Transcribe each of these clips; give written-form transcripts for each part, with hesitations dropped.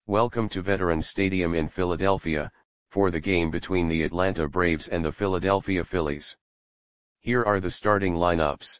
Welcome to Veterans Stadium in Philadelphia, for the game between the Atlanta Braves and the Philadelphia Phillies. Here are the starting lineups.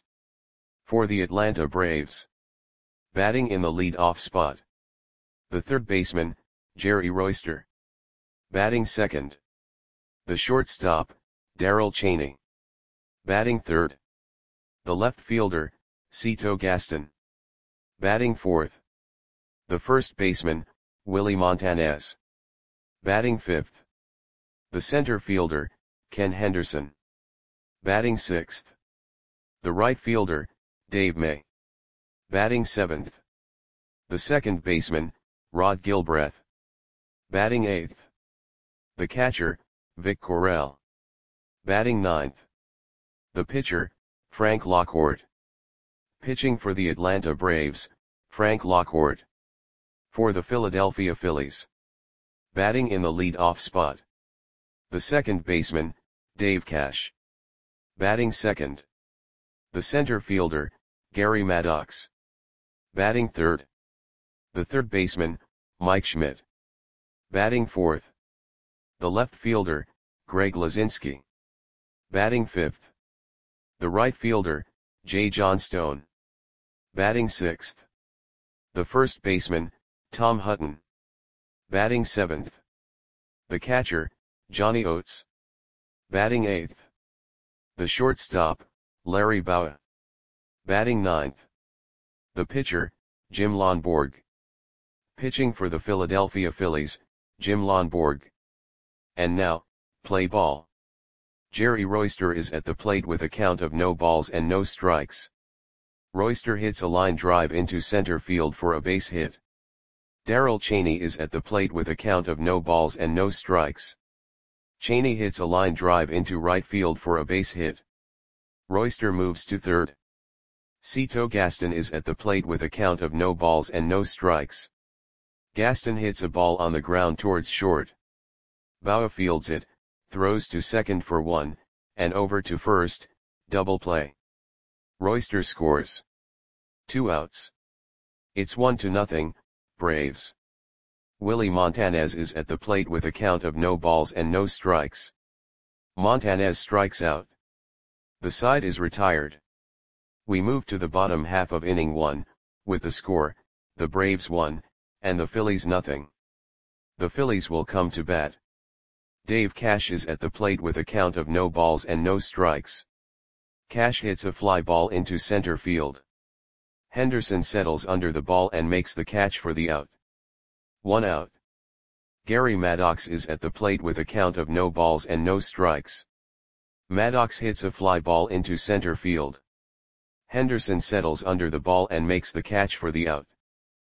For the Atlanta Braves. Batting in the lead-off spot. The third baseman, Jerry Royster. Batting second. The shortstop, Darrell Chaney. Batting third. The left fielder, Cito Gaston. Batting fourth. The first baseman, Willie Montanez. Batting fifth. The center fielder, Ken Henderson. Batting sixth. The right fielder, Dave May. Batting seventh. The second baseman, Rod Gilbreth. Batting eighth. The catcher, Vic Correll. Batting ninth. The pitcher, Frank Lockhart. Pitching for the Atlanta Braves, Frank Lockhart. For the Philadelphia Phillies. Batting in the lead-off spot. The second baseman, Dave Cash. Batting second. The center fielder, Gary Maddox. Batting third. The third baseman, Mike Schmidt. Batting fourth. The left fielder, Greg Luzinski. Batting fifth. The right fielder, Jay Johnstone. Batting sixth. The first baseman, Tom Hutton. Batting seventh. The catcher, Johnny Oates. Batting eighth. The shortstop, Larry Bowa. Batting ninth. The pitcher, Jim Lonborg. Pitching for the Philadelphia Phillies, Jim Lonborg. And now, play ball. Jerry Royster is at the plate with a count of no balls and no strikes. Royster hits a line drive into center field for a base hit. Darrell Chaney is at the plate with a count of no balls and no strikes. Chaney hits a line drive into right field for a base hit. Royster moves to third. Cito Gaston is at the plate with a count of no balls and no strikes. Gaston hits a ball on the ground towards short. Bowa fields it, throws to second for one, and over to first, double play. Royster scores. 2 outs. It's 1-0, Braves. Willie Montanez is at the plate with a count of no balls and no strikes. Montanez strikes out. The side is retired. We move to the bottom half of inning 1, with the score, the Braves 1, and the Phillies 0. The Phillies will come to bat. Dave Cash is at the plate with a count of no balls and no strikes. Cash hits a fly ball into center field. Henderson settles under the ball and makes the catch for the out. 1 out. Gary Maddox is at the plate with a count of no balls and no strikes. Maddox hits a fly ball into center field. Henderson settles under the ball and makes the catch for the out.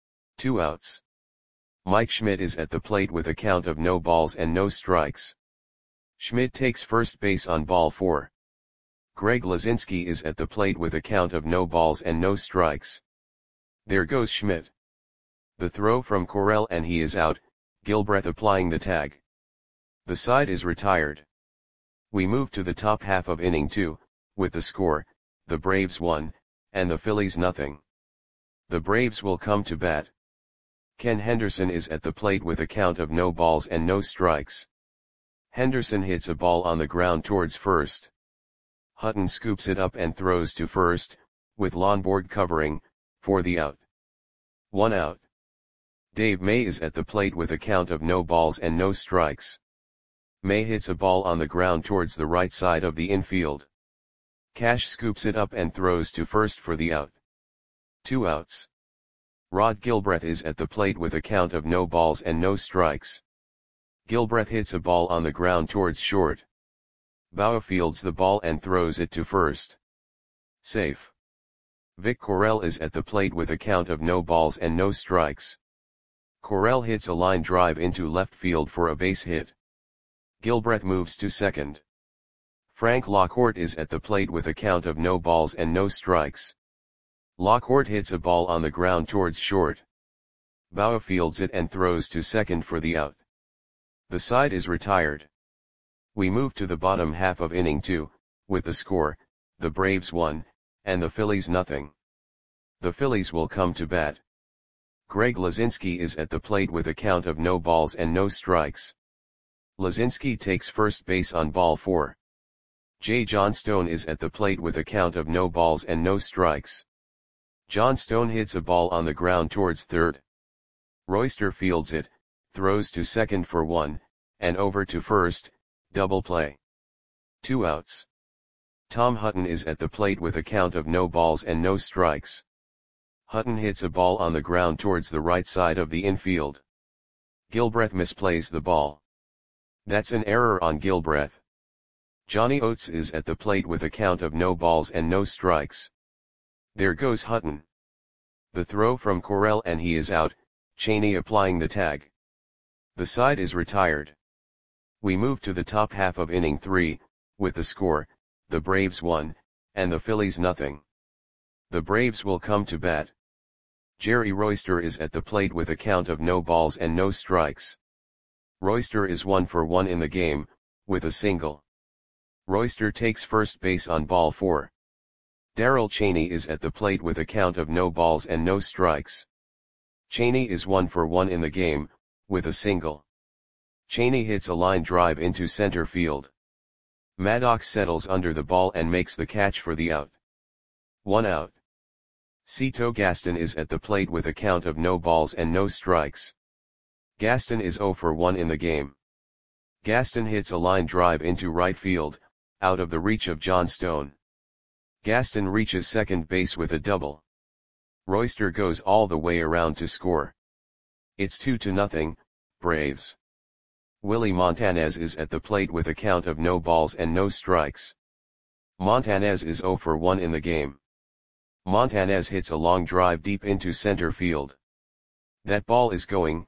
2 outs. Mike Schmidt is at the plate with a count of no balls and no strikes. Schmidt takes first base on ball 4. Greg Luzinski is at the plate with a count of no balls and no strikes. There goes Schmidt. The throw from Correll and he is out, Gilbreth applying the tag. The side is retired. We move to the top half of inning 2, with the score, the Braves 1, and the Phillies 0. The Braves will come to bat. Ken Henderson is at the plate with a count of no balls and no strikes. Henderson hits a ball on the ground towards first. Hutton scoops it up and throws to first, with Lonborg covering, for the out. 1 out. Dave May is at the plate with a count of no balls and no strikes. May hits a ball on the ground towards the right side of the infield. Cash scoops it up and throws to first for the out. 2 outs. Rod Gilbreth is at the plate with a count of no balls and no strikes. Gilbreth hits a ball on the ground towards short. Bowa fields the ball and throws it to first. Safe. Vic Correll is at the plate with a count of no balls and no strikes. Correll hits a line drive into left field for a base hit. Gilbreth moves to second. Frank Lockhart is at the plate with a count of no balls and no strikes. Lockhart hits a ball on the ground towards short. Bowa fields it and throws to second for the out. The side is retired. We move to the bottom half of inning 2, with the score, the Braves 1, and the Phillies 0. The Phillies will come to bat. Greg Lazinski is at the plate with a count of no balls and no strikes. Lazinski takes first base on ball 4. J. Johnstone is at the plate with a count of no balls and no strikes. Johnstone hits a ball on the ground towards third. Royster fields it, throws to second for 1, and over to first, double play. 2 outs. Tom Hutton is at the plate with a count of no balls and no strikes. Hutton hits a ball on the ground towards the right side of the infield. Gilbreth misplays the ball. That's an error on Gilbreth. Johnny Oates is at the plate with a count of no balls and no strikes. There goes Hutton. The throw from Correll and he is out, Cheney applying the tag. The side is retired. We move to the top half of inning 3, with the score, the Braves 1, and the Phillies nothing. The Braves will come to bat. Jerry Royster is at the plate with a count of no balls and no strikes. Royster is 1 for 1 in the game, with a single. Royster takes first base on ball 4. Darrell Cheney is at the plate with a count of no balls and no strikes. Cheney is 1 for 1 in the game, with a single. Cheney hits a line drive into center field. Maddox settles under the ball and makes the catch for the out. 1 out. Cito Gaston is at the plate with a count of no balls and no strikes. Gaston is 0 for 1 in the game. Gaston hits a line drive into right field, out of the reach of Johnstone. Gaston reaches second base with a double. Royster goes all the way around to score. It's 2-0, Braves. Willie Montanez is at the plate with a count of no balls and no strikes. Montanez is 0 for 1 in the game. Montanez hits a long drive deep into center field. That ball is gone.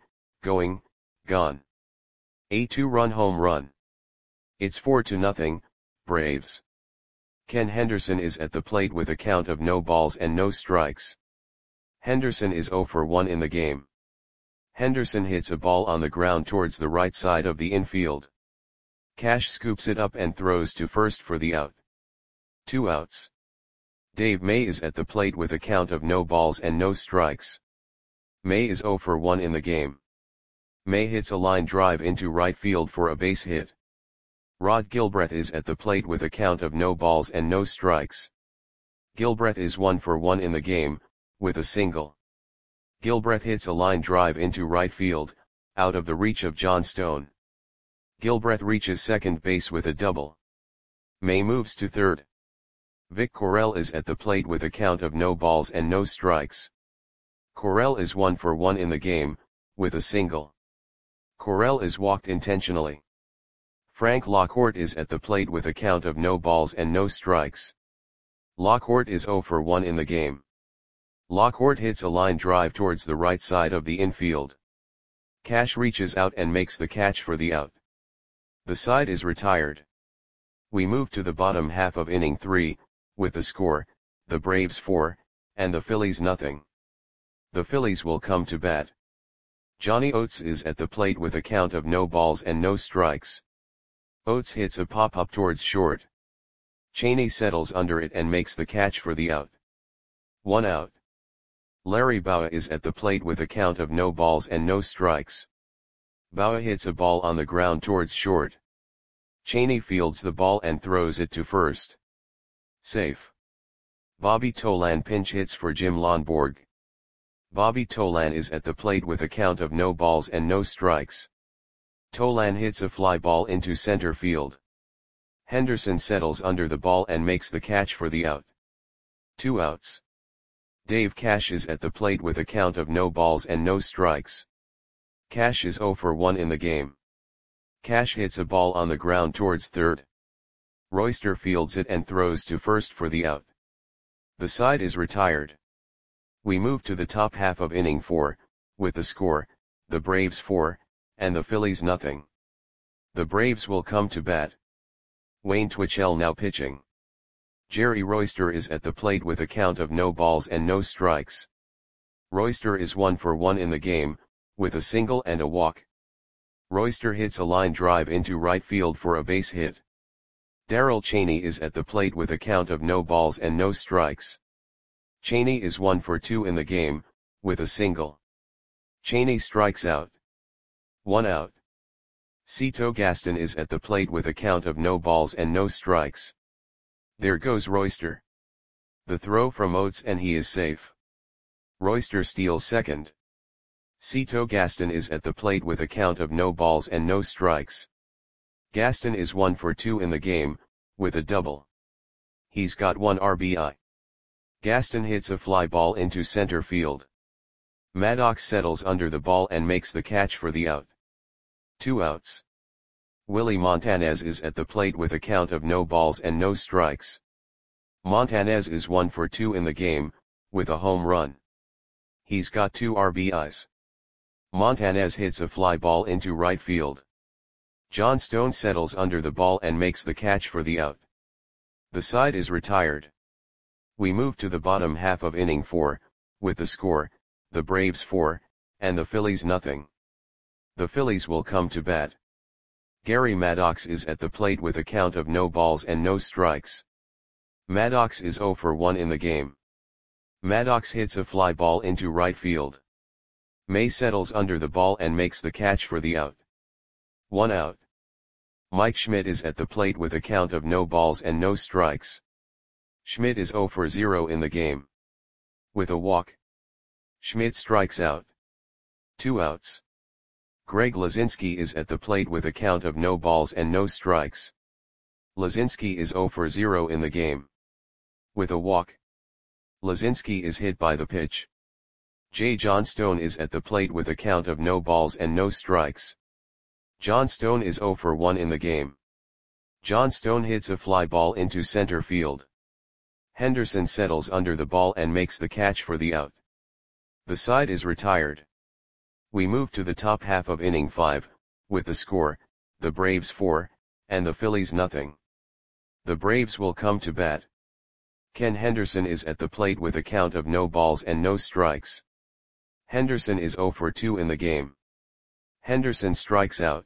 A 2-run home run. It's 4-0, Braves. Ken Henderson is at the plate with a count of no balls and no strikes. Henderson is 0 for 1 in the game. Henderson hits a ball on the ground towards the right side of the infield. Cash scoops it up and throws to first for the out. 2 outs. Dave May is at the plate with a count of no balls and no strikes. May is 0 for 1 in the game. May hits a line drive into right field for a base hit. Rod Gilbreth is at the plate with a count of no balls and no strikes. Gilbreth is 1 for 1 in the game, with a single. Gilbreth hits a line drive into right field, out of the reach of Johnstone. Gilbreth reaches second base with a double. May moves to third. Vic Correll is at the plate with a count of no balls and no strikes. Correll is 1 for 1 in the game, with a single. Correll is walked intentionally. Frank Lockhart is at the plate with a count of no balls and no strikes. Lockhart is 0 for 1 in the game. Lockhart hits a line drive towards the right side of the infield. Cash reaches out and makes the catch for the out. The side is retired. We move to the bottom half of inning 3, with the score, the Braves 4, and the Phillies nothing. The Phillies will come to bat. Johnny Oates is at the plate with a count of no balls and no strikes. Oates hits a pop-up towards short. Cheney settles under it and makes the catch for the out. 1 out. Larry Bowa is at the plate with a count of no balls and no strikes. Bowa hits a ball on the ground towards short. Cheney fields the ball and throws it to first. Safe. Bobby Tolan pinch hits for Jim Lonborg. Bobby Tolan is at the plate with a count of no balls and no strikes. Tolan hits a fly ball into center field. Henderson settles under the ball and makes the catch for the out. 2 outs. Dave Cash is at the plate with a count of no balls and no strikes. Cash is 0 for 1 in the game. Cash hits a ball on the ground towards third. Royster fields it and throws to first for the out. The side is retired. We move to the top half of inning 4, with the score, the Braves 4, and the Phillies nothing. The Braves will come to bat. Wayne Twitchell now pitching. Jerry Royster is at the plate with a count of no balls and no strikes. Royster is 1 for 1 in the game, with a single and a walk. Royster hits a line drive into right field for a base hit. Darrell Cheney is at the plate with a count of no balls and no strikes. Cheney is 1 for 2 in the game, with a single. Cheney strikes out. 1 out. Cito Gaston is at the plate with a count of no balls and no strikes. There goes Royster. The throw from Oates and he is safe. Royster steals second. Cito Gaston is at the plate with a count of no balls and no strikes. Gaston is 1 for 2 in the game, with a double. He's got 1 RBI. Gaston hits a fly ball into center field. Maddox settles under the ball and makes the catch for the out. 2 outs. Willie Montanez is at the plate with a count of no balls and no strikes. Montanez is 1 for 2 in the game, with a home run. He's got 2 RBIs. Montanez hits a fly ball into right field. John Stone settles under the ball and makes the catch for the out. The side is retired. We move to the bottom half of inning 4, with the score, the Braves 4, and the Phillies nothing. The Phillies will come to bat. Gary Maddox is at the plate with a count of no balls and no strikes. Maddox is 0 for 1 in the game. Maddox hits a fly ball into right field. May settles under the ball and makes the catch for the out. 1 out. Mike Schmidt is at the plate with a count of no balls and no strikes. Schmidt is 0 for 0 in the game. With a walk. Schmidt strikes out. 2 outs. Greg Lazinski is at the plate with a count of no balls and no strikes. Lazinski is 0 for 0 in the game. With a walk. Lazinski is hit by the pitch. J. John Stone is at the plate with a count of no balls and no strikes. John Stone is 0 for 1 in the game. John Stone hits a fly ball into center field. Henderson settles under the ball and makes the catch for the out. The side is retired. We move to the top half of inning 5, with the score, the Braves 4, and the Phillies nothing. The Braves will come to bat. Ken Henderson is at the plate with a count of no balls and no strikes. Henderson is 0 for 2 in the game. Henderson strikes out.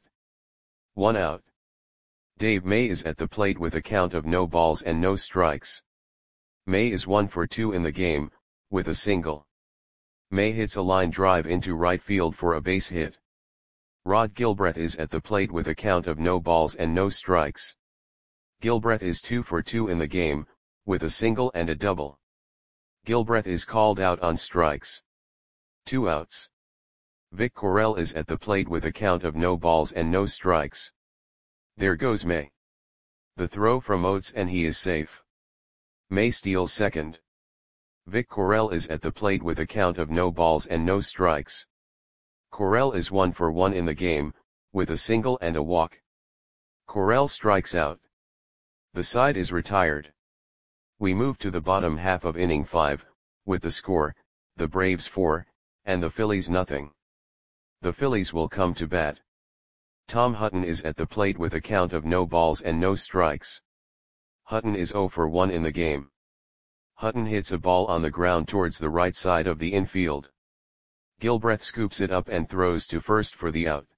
1 out. Dave May is at the plate with a count of no balls and no strikes. May is 1 for 2 in the game, with a single. May hits a line drive into right field for a base hit. Rod Gilbreth is at the plate with a count of no balls and no strikes. Gilbreth is 2 for 2 in the game, with a single and a double. Gilbreth is called out on strikes. 2 outs. Vic Correll is at the plate with a count of no balls and no strikes. There goes May. The throw from Oates and he is safe. May steals second. Vic Correll is at the plate with a count of no balls and no strikes. Correll is 1 for 1 in the game, with a single and a walk. Correll strikes out. The side is retired. We move to the bottom half of inning 5, with the score, the Braves 4, and the Phillies nothing. The Phillies will come to bat. Tom Hutton is at the plate with a count of no balls and no strikes. Hutton is 0 for 1 in the game. Hutton hits a ball on the ground towards the right side of the infield. Gilbreth scoops it up and throws to first for the out.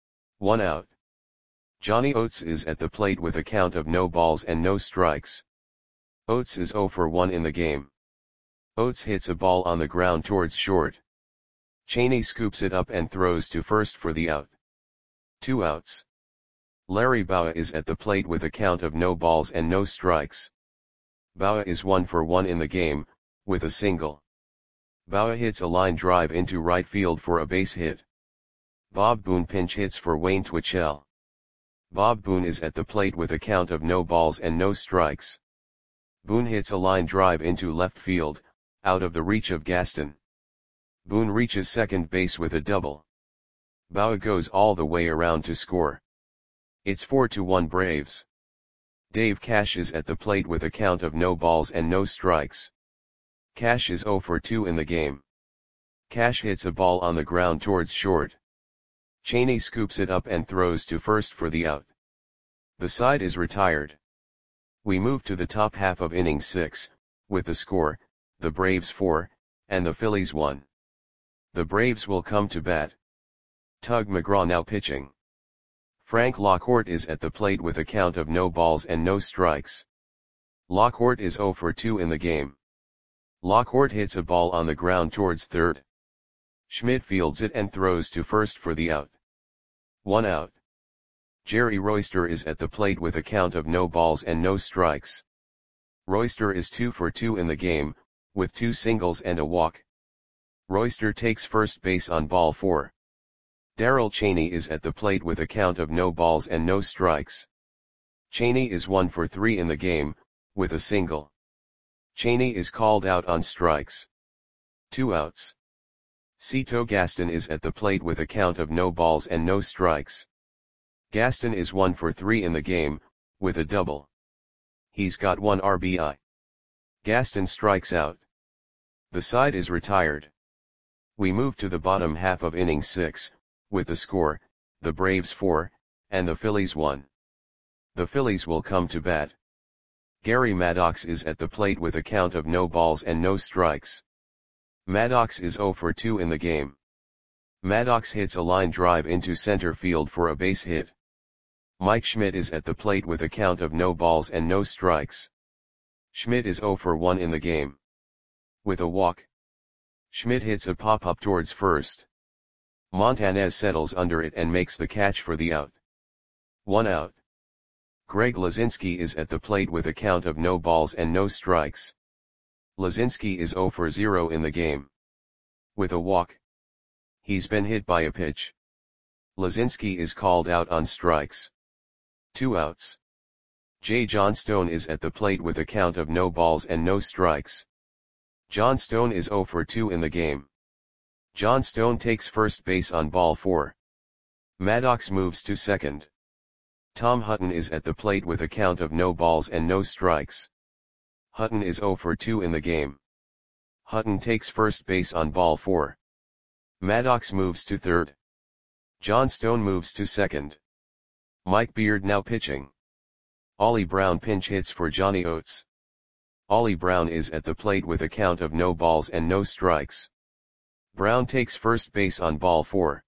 1 out. Johnny Oates is at the plate with a count of no balls and no strikes. Oates is 0 for 1 in the game. Oates hits a ball on the ground towards short. Cheney scoops it up and throws to first for the out. 2 outs. Larry Bowa is at the plate with a count of no balls and no strikes. Bowa is 1 for 1 in the game, with a single. Bowa hits a line drive into right field for a base hit. Bob Boone pinch hits for Wayne Twitchell. Bob Boone is at the plate with a count of no balls and no strikes. Boone hits a line drive into left field, out of the reach of Gaston. Boone reaches second base with a double. Bowa goes all the way around to score. It's 4-1 Braves. Dave Cash is at the plate with a count of no balls and no strikes. Cash is 0 for 2 in the game. Cash hits a ball on the ground towards short. Cheney scoops it up and throws to first for the out. The side is retired. We move to the top half of inning 6, with the score, the Braves 4, and the Phillies 1. The Braves will come to bat. Tug McGraw now pitching. Frank Lockhart is at the plate with a count of no balls and no strikes. Lockhart is 0 for 2 in the game. Lockhart hits a ball on the ground towards third. Schmidt fields it and throws to first for the out. 1 out. Jerry Royster is at the plate with a count of no balls and no strikes. Royster is 2 for 2 in the game, with 2 singles and a walk. Royster takes first base on ball 4. Darrell Chaney is at the plate with a count of no balls and no strikes. Chaney is 1 for 3 in the game, with a single. Chaney is called out on strikes. 2 outs. Cito Gaston is at the plate with a count of no balls and no strikes. Gaston is 1 for 3 in the game, with a double. He's got 1 RBI. Gaston strikes out. The side is retired. We move to the bottom half of inning 6, with the score, the Braves 4, and the Phillies 1. The Phillies will come to bat. Gary Maddox is at the plate with a count of no balls and no strikes. Maddox is 0 for 2 in the game. Maddox hits a line drive into center field for a base hit. Mike Schmidt is at the plate with a count of no balls and no strikes. Schmidt is 0 for 1 in the game. With a walk. Schmidt hits a pop-up towards first. Montanez settles under it and makes the catch for the out. 1 out. Greg Lazinski is at the plate with a count of no balls and no strikes. Lazinski is 0 for 0 in the game. With a walk. He's been hit by a pitch. Lazinski is called out on strikes. 2 outs. Jay Johnstone is at the plate with a count of no balls and no strikes. Johnstone is 0 for 2 in the game. Johnstone takes first base on ball 4. Maddox moves to second. Tom Hutton is at the plate with a count of no balls and no strikes. Hutton is 0 for 2 in the game. Hutton takes first base on ball 4. Maddox moves to third. Johnstone moves to second. Mike Beard now pitching. Ollie Brown pinch hits for Johnny Oates. Ollie Brown is at the plate with a count of no balls and no strikes. Brown takes first base on ball 4.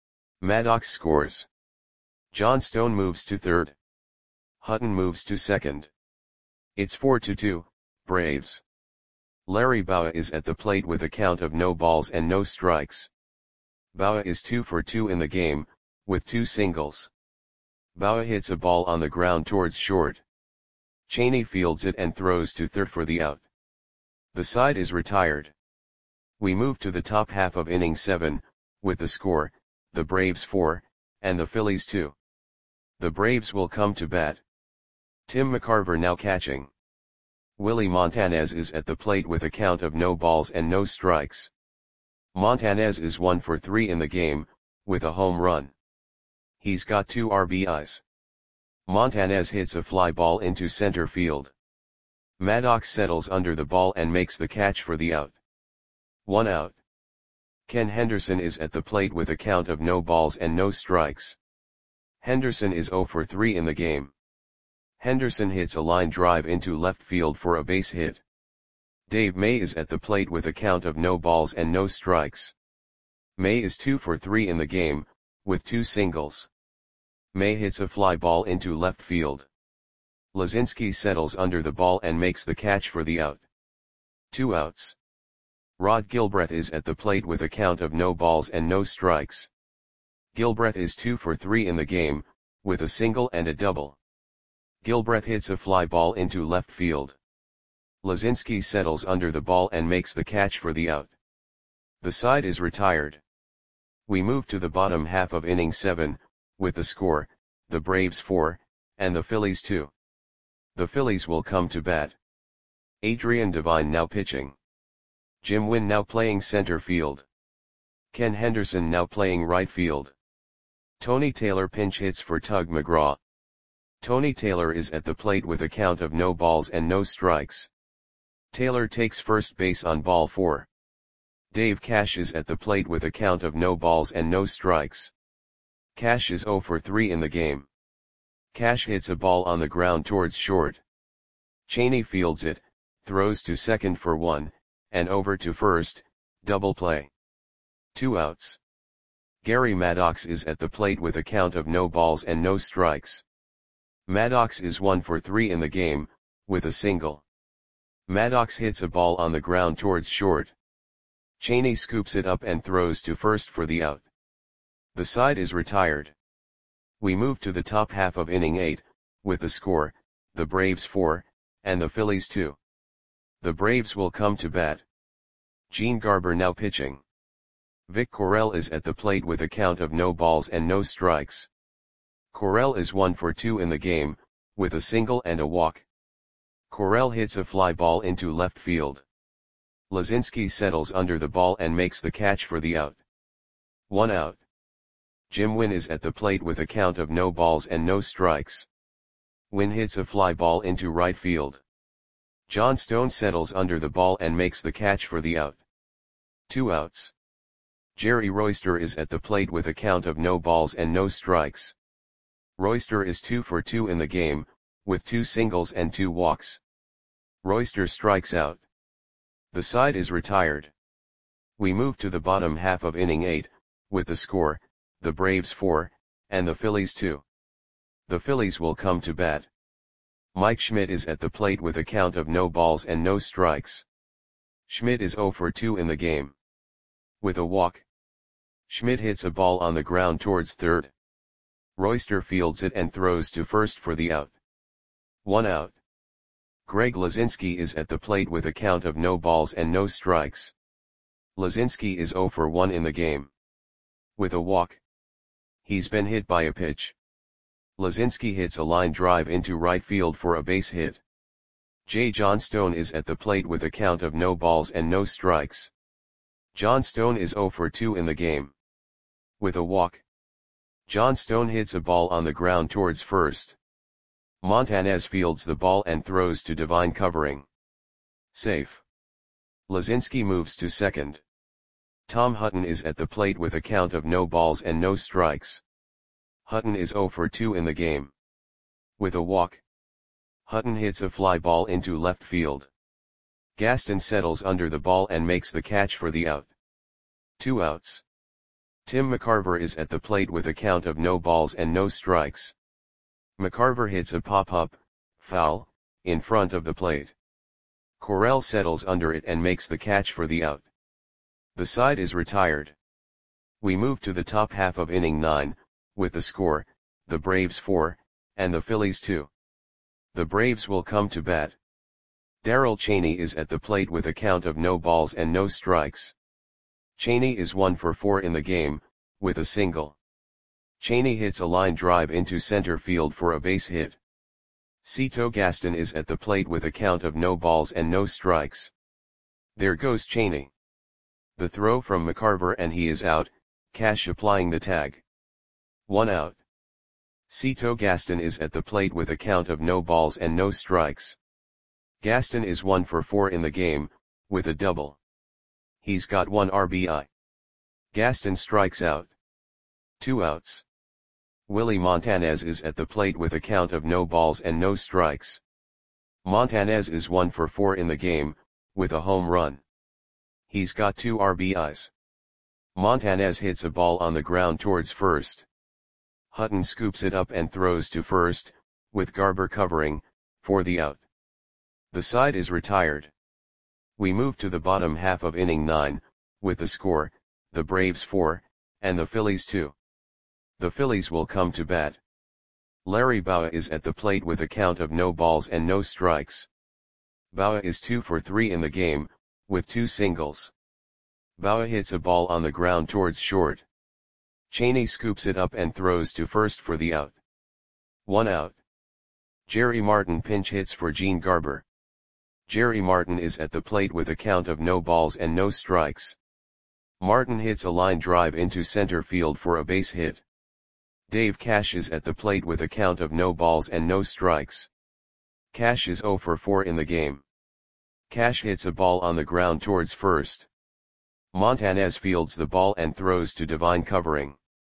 Maddox scores. Johnstone moves to third. Hutton moves to second. It's 4-2, Braves. Larry Bowa is at the plate with a count of no balls and no strikes. Bowa is 2 for 2 in the game, with 2 singles. Bowa hits a ball on the ground towards short. Chaney fields it and throws to third for the out. The side is retired. We move to the top half of inning 7, with the score, the Braves 4, and the Phillies 2. The Braves will come to bat. Tim McCarver now catching. Willie Montanez is at the plate with a count of no balls and no strikes. Montanez is 1 for 3 in the game, with a home run. He's got 2 RBIs. Montanez hits a fly ball into center field. Maddox settles under the ball and makes the catch for the out. 1 out. Ken Henderson is at the plate with a count of no balls and no strikes. Henderson is 0 for 3 in the game. Henderson hits a line drive into left field for a base hit. Dave May is at the plate with a count of no balls and no strikes. May is 2 for 3 in the game, with 2 singles. May hits a fly ball into left field. Lazinski settles under the ball and makes the catch for the out. 2 outs. Rod Gilbreth is at the plate with a count of no balls and no strikes. Gilbreth is 2 for 3 in the game, with a single and a double. Gilbreth hits a fly ball into left field. Lazinski settles under the ball and makes the catch for the out. The side is retired. We move to the bottom half of inning 7, with the score, the Braves 4, and the Phillies 2. The Phillies will come to bat. Adrian Devine now pitching. Jim Wynn now playing center field. Ken Henderson now playing right field. Tony Taylor pinch hits for Tug McGraw. Tony Taylor is at the plate with a count of no balls and no strikes. Taylor takes first base on ball 4. Dave Cash is at the plate with a count of no balls and no strikes. Cash is 0 for 3 in the game. Cash hits a ball on the ground towards short. Chaney fields it, throws to second for 1, and over to first, double play. 2 outs. Gary Maddox is at the plate with a count of no balls and no strikes. Maddox is 1 for 3 in the game, with a single. Maddox hits a ball on the ground towards short. Cheney scoops it up and throws to first for the out. The side is retired. We move to the top half of inning 8, with the score, the Braves 4, and the Phillies 2. The Braves will come to bat. Gene Garber now pitching. Vic Correll is at the plate with a count of no balls and no strikes. Correll is 1 for 2 in the game, with a single and a walk. Correll hits a fly ball into left field. Lazinski settles under the ball and makes the catch for the out. 1 out. Jim Wynn is at the plate with a count of no balls and no strikes. Wynn hits a fly ball into right field. John Stone settles under the ball and makes the catch for the out. 2 outs. Jerry Royster is at the plate with a count of no balls and no strikes. Royster is 2 for 2 in the game, with 2 singles and 2 walks. Royster strikes out. The side is retired. We move to the bottom half of inning 8, with the score, the Braves 4, and the Phillies 2. The Phillies will come to bat. Mike Schmidt is at the plate with a count of no balls and no strikes. Schmidt is 0 for 2 in the game. With a walk. Schmidt hits a ball on the ground towards third. Royster fields it and throws to first for the out. 1 out. Greg Lazinski is at the plate with a count of no balls and no strikes. Lazinski is 0 for 1 in the game. With a walk. He's been hit by a pitch. Lazinski hits a line drive into right field for a base hit. J. John Stone is at the plate with a count of no balls and no strikes. John Stone is 0 for 2 in the game. With a walk. John Stone hits a ball on the ground towards first. Montanez fields the ball and throws to Divine covering. Safe. Lazinski moves to second. Tom Hutton is at the plate with a count of no balls and no strikes. Hutton is 0 for 2 in the game. With a walk. Hutton hits a fly ball into left field. Gaston settles under the ball and makes the catch for the out. 2 outs. Tim McCarver is at the plate with a count of no balls and no strikes. McCarver hits a pop-up, foul, in front of the plate. Correll settles under it and makes the catch for the out. The side is retired. We move to the top half of inning 9, with the score, the Braves 4, and the Phillies 2. The Braves will come to bat. Darrell Cheney is at the plate with a count of no balls and no strikes. Cheney is 1 for 4 in the game, with a single. Cheney hits a line drive into center field for a base hit. Cito Gaston is at the plate with a count of no balls and no strikes. There goes Cheney. The throw from McCarver and he is out, Cash applying the tag. 1 out. Cito Gaston is at the plate with a count of no balls and no strikes. Gaston is 1 for 4 in the game, with a double. He's got 1 RBI. Gaston strikes out. 2 outs. Willie Montanez is at the plate with a count of no balls and no strikes. Montanez is 1 for 4 in the game, with a home run. He's got 2 RBIs. Montanez hits a ball on the ground towards first. Hutton scoops it up and throws to first, with Garber covering, for the out. The side is retired. We move to the bottom half of inning 9, with the score, the Braves 4, and the Phillies 2. The Phillies will come to bat. Larry Bowa is at the plate with a count of no balls and no strikes. Bowa is 2 for 3 in the game, with 2 singles. Bowa hits a ball on the ground towards short. Cheney scoops it up and throws to first for the out. 1 out. Jerry Martin pinch hits for Gene Garber. Jerry Martin is at the plate with a count of no balls and no strikes. Martin hits a line drive into center field for a base hit. Dave Cash is at the plate with a count of no balls and no strikes. Cash is 0 for 4 in the game. Cash hits a ball on the ground towards first. Montanez fields the ball and throws to Divine covering.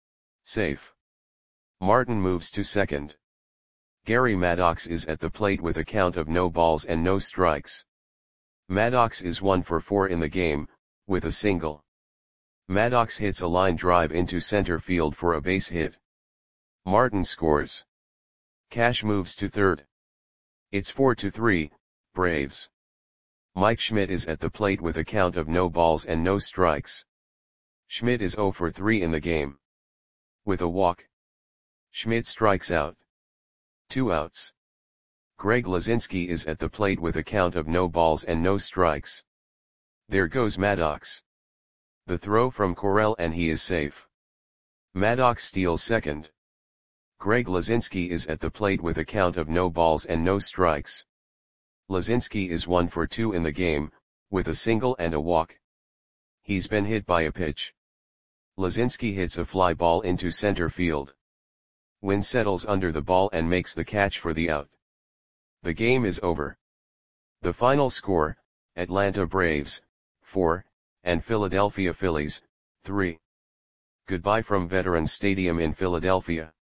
Safe. Martin moves to second. Gary Maddox is at the plate with a count of no balls and no strikes. Maddox is 1 for 4 in the game, with a single. Maddox hits a line drive into center field for a base hit. Martin scores. Cash moves to third. It's 4-3, Braves. Mike Schmidt is at the plate with a count of no balls and no strikes. Schmidt is 0 for 3 in the game. With a walk, Schmidt strikes out. 2 outs. Greg Lazinski is at the plate with a count of no balls and no strikes. There goes Maddox. The throw from Correll and he is safe. Maddox steals second. Greg Lazinski is at the plate with a count of no balls and no strikes. Lazinski is 1 for 2 in the game, with a single and a walk. He's been hit by a pitch. Lazinski hits a fly ball into center field. Wynn settles under the ball and makes the catch for the out. The game is over. The final score, Atlanta Braves, 4, and Philadelphia Phillies, 3. Goodbye from Veterans Stadium in Philadelphia.